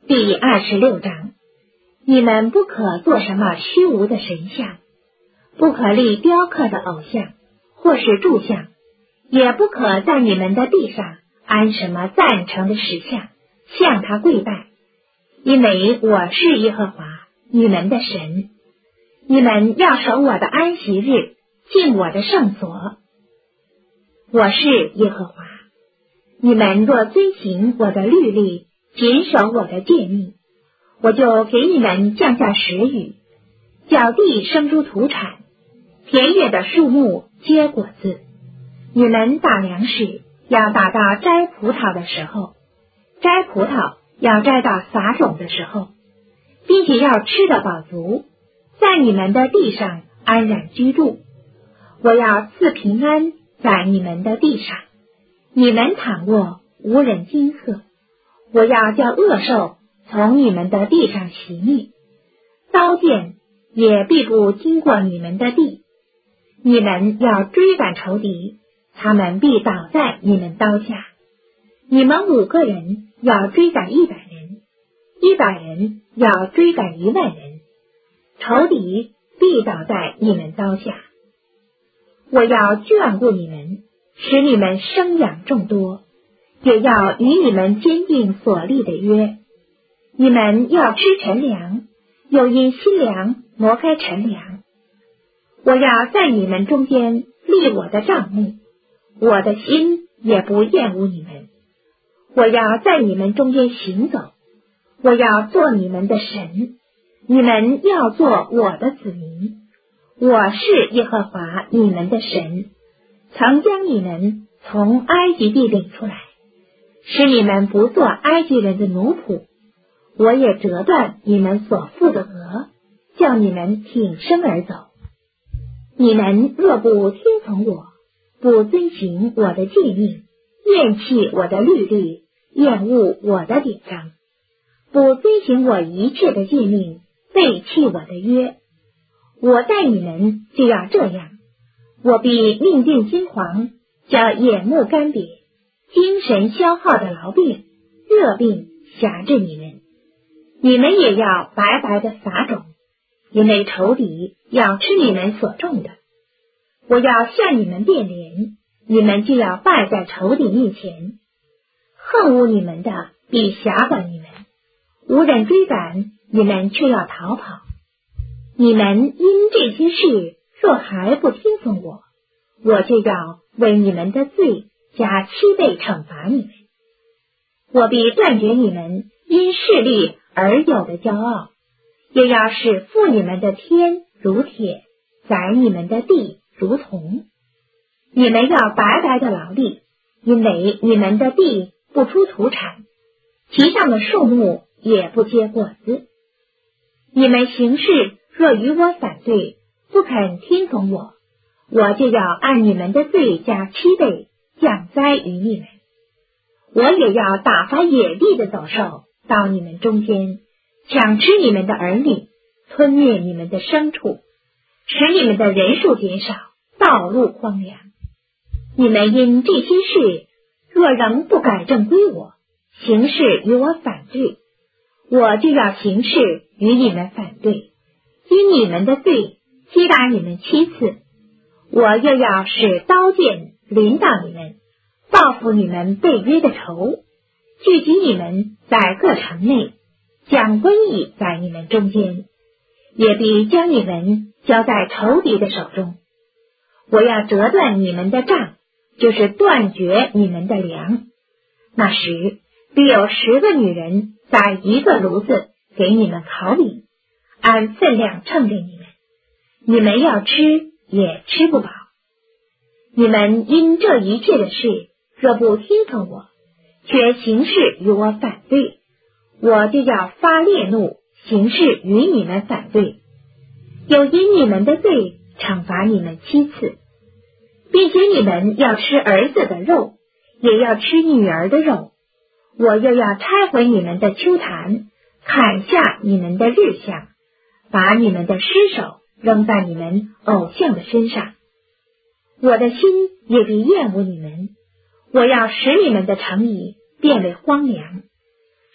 第26章，你们不可做什么虚无的神像，不可立雕刻的偶像，或是柱像，也不可在你们的地上安什么赞成的石像，向他跪拜，因为我是耶和华你们的神。你们要守我的安息日，进我的圣所。我是耶和华。你们若遵行我的律例，谨守我的诫命，我就给你们降下时雨，叫地生出土产，田野的树木结果子。你们打粮食要打到摘葡萄的时候，摘葡萄要摘到撒种的时候，并且要吃得饱足，在你们的地上安然居住。我要赐平安在你们的地上，你们躺卧无人惊吓。我要叫恶兽从你们的地上熄灭，刀剑也必不经过你们的地。你们要追赶仇敌，他们必倒在你们刀下。你们5个人要追赶100人，100人要追赶1万人，仇敌必倒在你们刀下。我要眷顾你们，使你们生养众多，也要与你们坚定所立的约。你们要吃陈粮，又因新粮挪开陈粮。我要在你们中间立我的帐幕，我的心也不厌恶你们。我要在你们中间行走，我要做你们的神，你们要做我的子民。我是耶和华你们的神，曾将你们从埃及地领出来，使你们不做埃及人的奴仆。我也折断你们所负的额，叫你们挺身而走。你们若不听从我，不遵行我的诫命，厌弃我的律例，厌恶我的典章，不遵行我一切的诫命，背弃我的约，我待你们就要这样。我必命定金黄，叫眼目干瘪，精神消耗的痨病、热病辖制你们。你们也要白白的撒种，因为仇敌要吃你们所种的。我要向你们变脸，你们就要败在仇敌面前。恨恶你们的必辖管你们，无人追赶，你们却要逃跑。你们因这些事若还不听从我，我就要为你们的罪加7倍惩罚你们。我必断绝你们因势力而有的骄傲，也要使负你们的天如铁，宰你们的地如铜。你们要白白的劳力，因为你们的地不出土产，其上的树木也不结果子。你们行事若与我反对，不肯听从我，我就要按你们的罪加7倍，降灾于你们。我也要打发野地的走兽到你们中间，抢吃你们的儿女，吞灭你们的牲畜，使你们的人数减少，道路荒凉。你们因这些事若仍不改正归我，行事与我反对，我就要行事与你们反对，因你们的罪击打你们7次。我又要使刀剑临到你们，报复你们背约的仇，聚集你们在各城内，将瘟疫在你们中间，也必将你们交在仇敌的手中。我要折断你们的杖，就是断绝你们的粮。那时必有10个女人在一个炉子给你们烤饼，按分量称给你们，你们要吃也吃不饱。你们因这一切的事若不听从我，却行事与我反对，我就要发烈怒，行事与你们反对，又因你们的罪惩罚你们7次，并且你们要吃儿子的肉，也要吃女儿的肉。我又要拆毁你们的丘坛，砍下你们的日像，把你们的尸首扔在你们偶像的身上。我的心也必厌恶你们，我要使你们的城邑变为荒凉，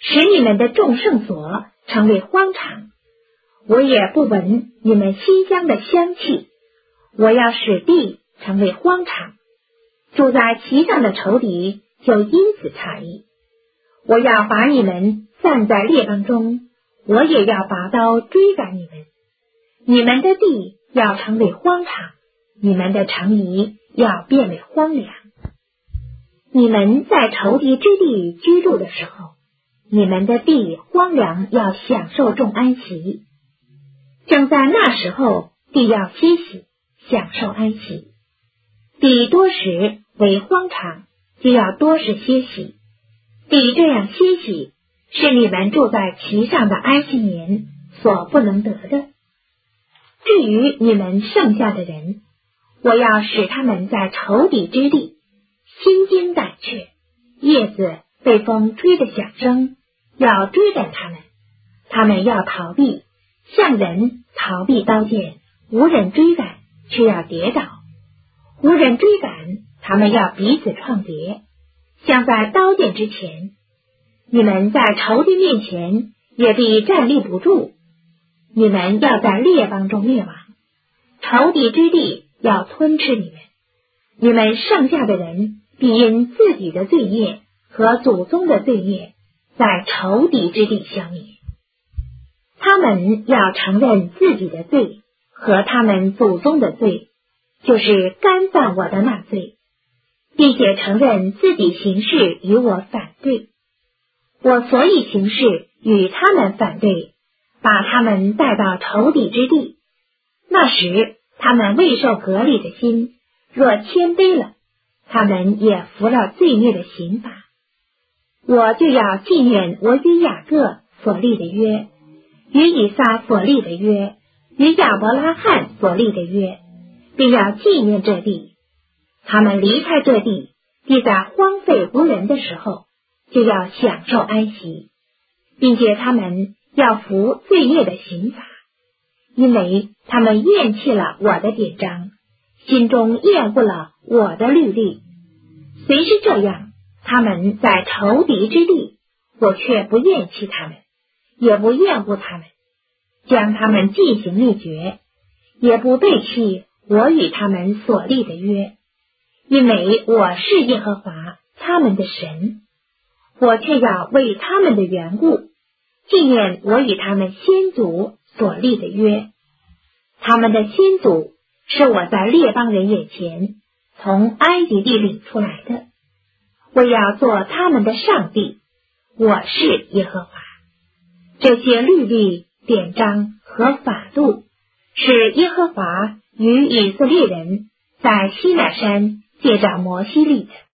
使你们的众圣所成为荒场。我也不闻你们馨香的香气，我要使地成为荒场，住在其上的仇敌就因此诧异。我要把你们散在列邦中，我也要拔刀追赶你们。你们的地要成为荒场，你们的城邑要变为荒凉。你们在仇敌之地居住的时候，你们的地荒凉，要享受众安息。正在那时候，地要歇息，享受安息。地多时为荒场，就要多时歇息。地这样歇息，是你们住在其上的安息年所不能得的。至于你们剩下的人，我要使他们在仇敌之地心惊胆怯，叶子被风吹着响声，要追赶他们，他们要逃避，像人逃避刀剑，无人追赶，却要跌倒；无人追赶，他们要彼此创跌，像在刀剑之前。你们在仇敌面前也必站立不住，你们要在列邦中灭亡，仇敌之地要吞吃你们。你们剩下的人必因自己的罪孽和祖宗的罪孽，在仇敌之地消灭。他们要承认自己的罪和他们祖宗的罪，就是干犯我的那罪，并且承认自己行事与我反对。我所以行事与他们反对，把他们带到仇敌之地。那时他们未受割礼的心，若谦卑了，他们也服了罪孽的刑罚。我就要纪念我与雅各所立的约，与以撒所立的约，与亚伯拉罕所立的约，并要纪念这地。他们离开这地，必在荒废无人的时候，就要享受安息，并且他们要服罪孽的刑罚，因为他们厌弃了我的典章，心中厌恶了我的律例。虽是这样，他们在仇敌之地，我却不厌弃他们，也不厌恶他们，将他们进行灭绝，也不背弃我与他们所立的约，因为我是耶和华他们的神。我却要为他们的缘故纪念我与他们先祖所立的约。他们的先祖是我在列邦人眼前从埃及地领出来的，我要做他们的上帝，我是耶和华。这些律例、典章和法度是耶和华与以色列人在西乃山借着摩西立的。